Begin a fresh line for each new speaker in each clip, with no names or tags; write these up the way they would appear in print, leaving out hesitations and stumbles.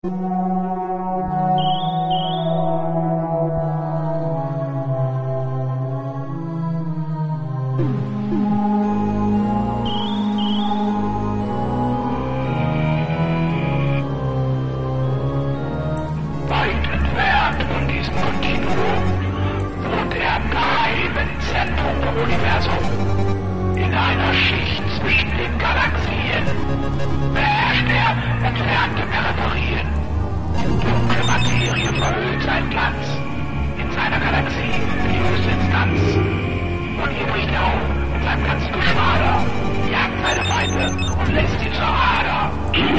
Weit entfernt von diesem Kontinuum wohnt er im geheimen Zentrum vom Universum, in einer Schicht zwischen den Galaxien, beherrscht er entfernte Peripherien. Dunkle Materie verhüllt seinen Glanz, in seiner Galaxie die höchste Instanz. Von hier bricht er auf mit seinem ganzen Geschwader, jagt seine Feinde und lässt sie zur Ader.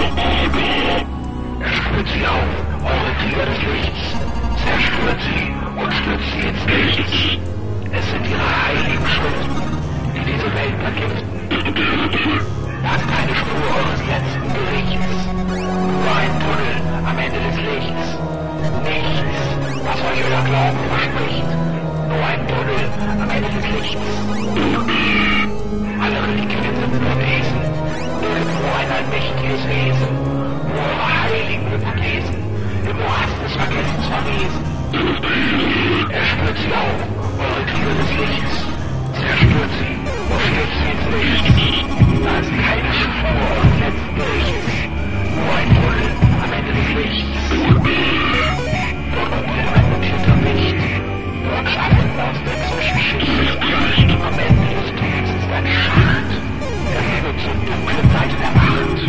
Er spürt sie auf, eure Krieger des Lichts, zerstört sie und stürzt sie ins Nichts. Es sind ihre heiligen Schriften, die diese Welt vergiften. Da ist keine Spur eures letzten Gerichts, nur ein Tunnel am Ende des Lichts. Nichts, was euch euer Glauben verspricht, nur ein Tunnel am Ende des Lichts. Alle Religionen sind Hypothesen, nirgendwo ein allmächtiges Wesen, nur eure heiligen Hypothesen, im Morast des Vergessens verwesen. Er spürt sie auf, eure Krieger des Lichts, zerstört sie und stürzt sie ins Licht. Da ist keine Spur eures letzten Gerichts, nur ein Tunnel am Ende des Lichts. Dort kommt ihr ein mutierter Licht, dort schaffen wir aus der Zwischenschicht. Am Ende des Tunnels ist ein Schacht, der führt zur dunklen Seite der Macht.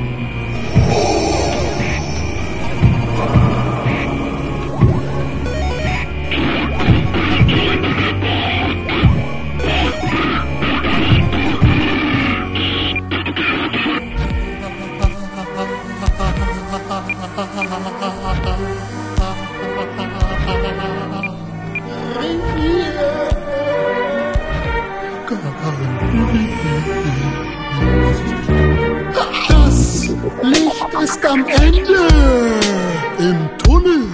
Das Licht ist am Ende im Tunnel.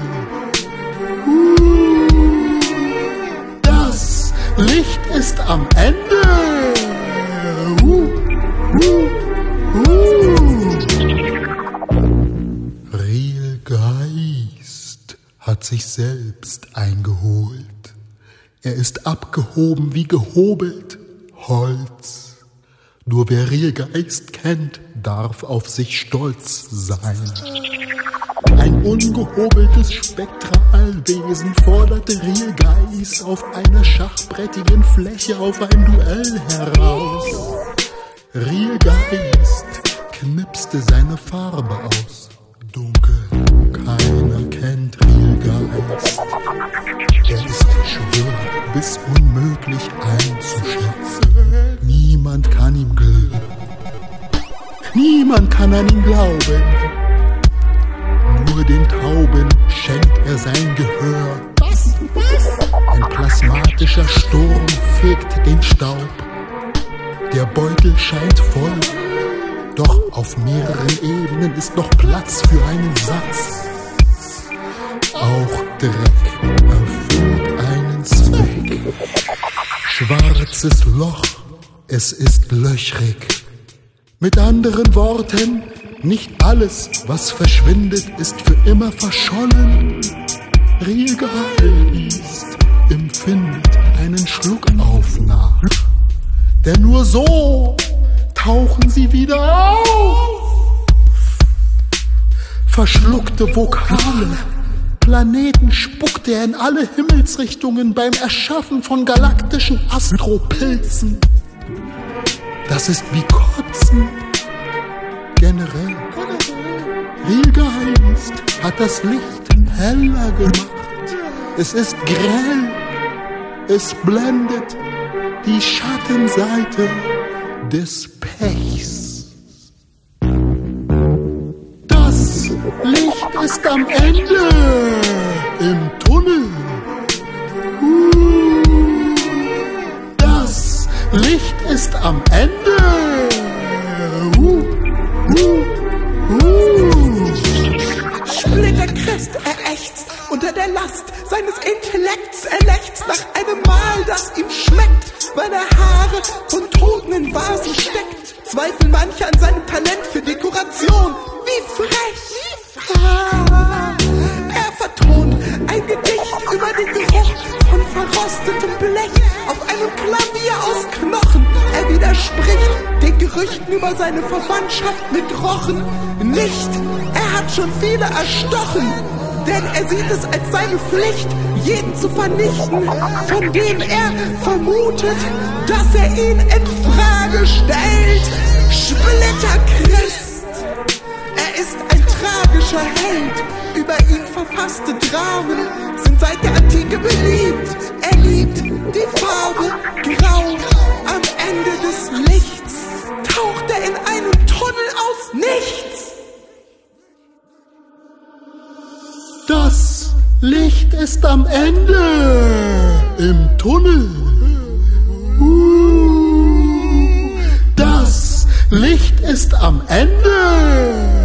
Das Licht ist am Ende. Real Geist hat sich selbst eingeholt. Er ist abgehoben wie gehobelt Holz. Nur wer Realgeist kennt, darf auf sich stolz sein. Ein ungehobeltes Spektralwesen forderte Realgeist auf einer schachbrettigen Fläche auf ein Duell heraus. Realgeist knipste seine Farbe aus. Dunkel, keiner kennt Realgeist. Er ist schwer bis unmöglich einzuschätzen. Niemand kann ihm glauben. Niemand kann an ihn glauben. Nur den Tauben schenkt er sein Gehör. Was? Ein plasmatischer Sturm fegt den Staub. Der Beutel scheint voll. Doch auf mehreren Ebenen ist noch Platz für einen Satz. Auch Dreck erfüllt einen Zweck. Schwarzes Loch, es ist löchrig. Mit anderen Worten, nicht alles, was verschwindet, ist für immer verschollen. Realgeist empfindet einen Schluck auf nach. Denn nur so tauchen sie wieder auf. Verschluckte Vokale, Planeten spuckte er in alle Himmelsrichtungen beim Erschaffen von galaktischen Astropilzen. Das ist wie Kotzen. Generell. Realgeist hat das Licht heller gemacht. Es ist grell. Es blendet die Schattenseite des Pechs. Das Licht ist am Ende im Tunnel. Das Licht ist am Ende.
Splitterchrist ächzt unter der Last seines Intellekts. Er lechzt nach einem Mahl, das ihm schmeckt, weil er Haare von Toten in Vasen steckt. Zweifelt manche an seinem Talent für Dekoration. Wie frech! Blech auf einem Klavier aus Knochen. Er widerspricht den Gerüchten über seine Verwandtschaft mit Rochen. Nicht, er hat schon viele erstochen, denn er sieht es als seine Pflicht, jeden zu vernichten, von dem er vermutet, dass er ihn in Frage stellt. Splitterchrist, er ist ein tragischer Held. Über ihn verfasste Dramen sind seit der Antike beliebt. Er liebt die Farbe Grau. Am Ende des Lichts taucht er in einen Tunnel aus nichts.
Das Licht ist am Ende im Tunnel. Das Licht ist am Ende